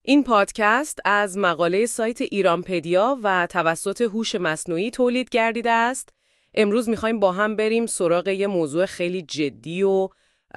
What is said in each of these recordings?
این پادکست از مقاله سایت ایرانپدیا و توسط هوش مصنوعی تولید گردیده است. امروز میخوایم با هم بریم سراغ یه موضوع خیلی جدی و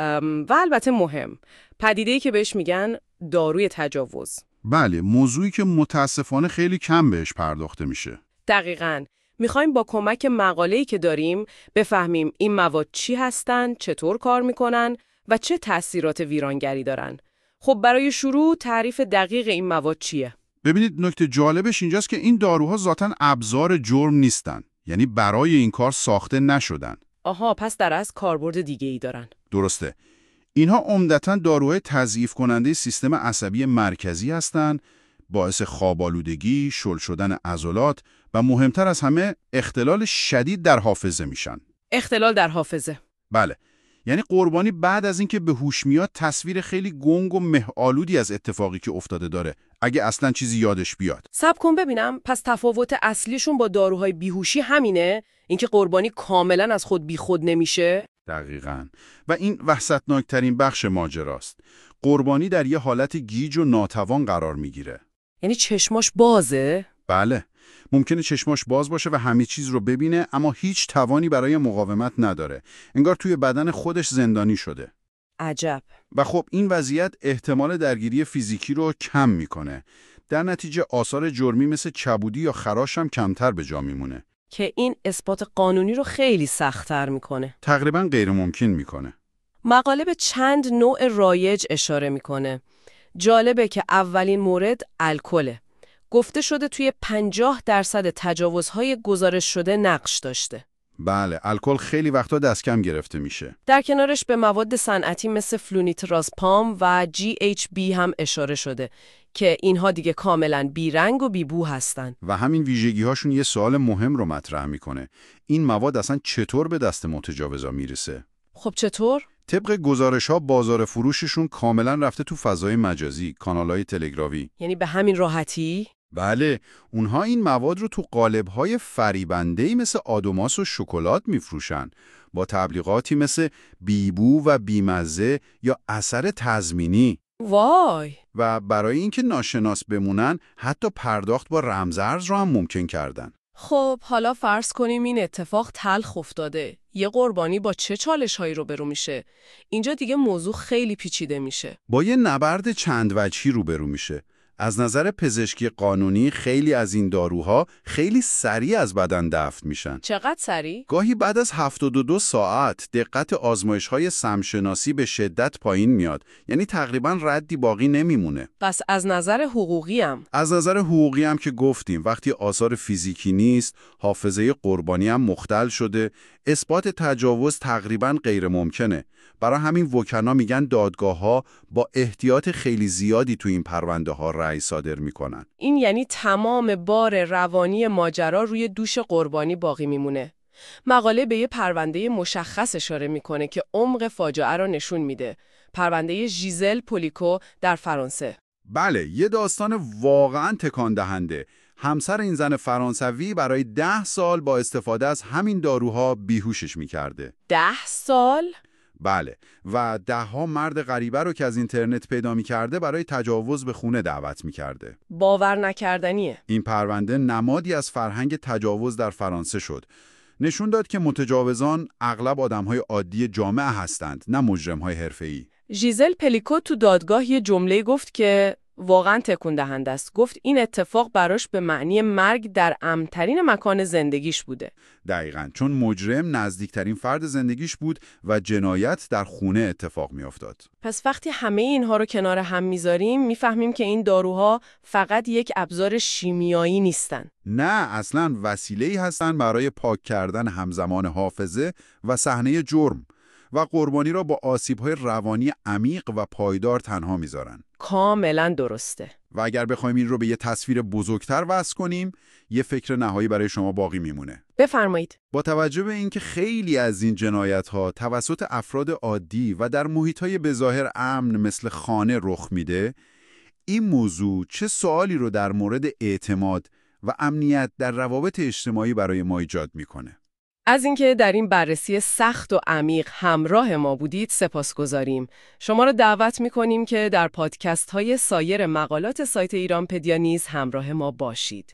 البته مهم. پدیده‌ای که بهش میگن داروی تجاوز. بله، موضوعی که متاسفانه خیلی کم بهش پرداخته میشه. دقیقاً. میخوایم با کمک مقاله‌ای که داریم بفهمیم این مواد چی هستن، چطور کار میکنن و چه تأثیرات ویرانگری دارن. خب برای شروع تعریف دقیق این مواد چیه؟ ببینید، نکته جالبش اینجاست که این داروها ذاتاً ابزار جرم نیستن. یعنی برای این کار ساخته نشدن. آها، پس در اصل کاربرد دیگه‌ای دارن. درسته. اینها عمدتاً داروهای تضعیف کننده سیستم عصبی مرکزی هستند، باعث خواب‌آلودگی، شل شدن عضلات و مهمتر از همه اختلال شدید در حافظه میشن. اختلال در حافظه. بله. یعنی قربانی بعد از اینکه به هوش میاد تصویر خیلی گنگ و مه‌آلودی از اتفاقی که افتاده داره، اگه اصلاً چیزی یادش بیاد. صبر کن ببینم، پس تفاوت اصلیشون با داروهای بیهوشی همینه؟ اینکه قربانی کاملاً از خود بیخود نمیشه؟ دقیقاً. و این وحشتناکترین بخش ماجراست. قربانی در یه حالت گیج و ناتوان قرار میگیره. یعنی چشماش بازه؟ بله. ممکنه چشماش باز باشه و همه چیز رو ببینه، اما هیچ توانی برای مقاومت نداره. انگار توی بدن خودش زندانی شده. عجب. و خب این وضعیت احتمال درگیری فیزیکی رو کم میکنه. در نتیجه آثار جرمی مثل کبودی یا خراش هم کمتر به جا میمونه. که این اثبات قانونی رو خیلی سخت‌تر میکنه. تقریباً غیر ممکن میکنه. مقاله به چند نوع رایج اشاره میکنه. جالبه که اولین مورد الکله. گفته شده توی 50% تجاوزهای گزارش شده نقش داشته. بله، الکل خیلی وقتا دست کم گرفته میشه. در کنارش به مواد صنعتی مثل فلونیترازپام و GHB هم اشاره شده که اینها دیگه کاملاً بیرنگ و بیبو هستن. و همین ویژگی‌هاشون یه سوال مهم رو مطرح میکنه. این مواد اصلا چطور به دست متجاوزا میرسه؟ خب چطور؟ طبق گزارش‌ها بازار فروششون کاملا رفته تو فضای مجازی، کانال‌های تلگرافی. یعنی به همین راحتی؟ بله، اونها این مواد رو تو قالب‌های فریبنده‌ای مثل آدوماس و شکلات میفروشن، با تبلیغاتی مثل بیبو و بیمزه یا اثر تضمینی. وای! و برای اینکه ناشناس بمونن، حتی پرداخت با رمزارز رو هم ممکن کردن. خب حالا فرض کنیم این اتفاق تلخ افتاده. یه قربانی با چه چالش‌هایی روبرو میشه؟ اینجا دیگه موضوع خیلی پیچیده میشه. با یه نبرد چند وجهی روبرو میشه. از نظر پزشکی قانونی خیلی از این داروها خیلی سریع از بدن دفع میشن. چقدر سریع؟ گاهی بعد از 72 ساعت دقت آزمایش‌های سمشناسی به شدت پایین میاد. یعنی تقریباً ردی باقی نمیمونه. پس از نظر حقوقی هم؟ از نظر حقوقی هم که گفتیم، وقتی آثار فیزیکی نیست، حافظه قربانی هم مختل شده، اثبات تجاوز تقریباً غیر ممکنه. برای همین وکلا میگن دادگاه‌ها با احتیاط خیلی زیادی تو این پرونده‌ها رأی صادر میکنن. این یعنی تمام بار روانی ماجرا روی دوش قربانی باقی میمونه. مقاله به یه پرونده مشخص اشاره میکنه که عمق فاجعه رو نشون میده. پرونده ژیزل پولیکو در فرانسه. بله، یه داستان واقعاً تکان دهنده. همسر این زن فرانسوی برای 10 سال با استفاده از همین داروها بیهوشش میکرده. 10 سال؟ بله، و 10 مرد غریبه رو که از اینترنت پیدا می‌کرده برای تجاوز به خونه دعوت می‌کرده. باور نکردنیه. این پرونده نمادی از فرهنگ تجاوز در فرانسه شد. نشون داد که متجاوزان اغلب آدم‌های عادی جامعه هستند، نه مجرم‌های حرفه‌ای. ژیزل پلیکو تو دادگاه یه جمله گفت که واقعا تکون دهنده است. گفت این اتفاق براش به معنی مرگ در امن‌ترین مکان زندگیش بوده. دقیقاً، چون مجرم نزدیکترین فرد زندگیش بود و جنایت در خونه اتفاق می‌افتاد. پس وقتی همه اینها رو کنار هم میذاریم میفهمیم که این داروها فقط یک ابزار شیمیایی نیستن. نه، اصلاً وسیله‌ای هستن برای پاک کردن همزمان حافظه و صحنه جرم و قربانی را با آسیب‌های روانی عمیق و پایدار تنها می‌ذارن. کاملا درسته. و اگر بخوایم این رو به یه تصویر بزرگتر وصل کنیم، یه فکر نهایی برای شما باقی میمونه. بفرمایید. با توجه به اینکه خیلی از این جنایت‌ها توسط افراد عادی و در محیط‌های بظاهر امن مثل خانه رخ میده، این موضوع چه سوالی رو در مورد اعتماد و امنیت در روابط اجتماعی برای ما ایجاد میکنه؟ از اینکه در این بررسی سخت و عمیق همراه ما بودید سپاسگزاریم. شما را دعوت می‌کنیم که در پادکست‌های سایر مقالات سایت ایرانپدیا نیز همراه ما باشید.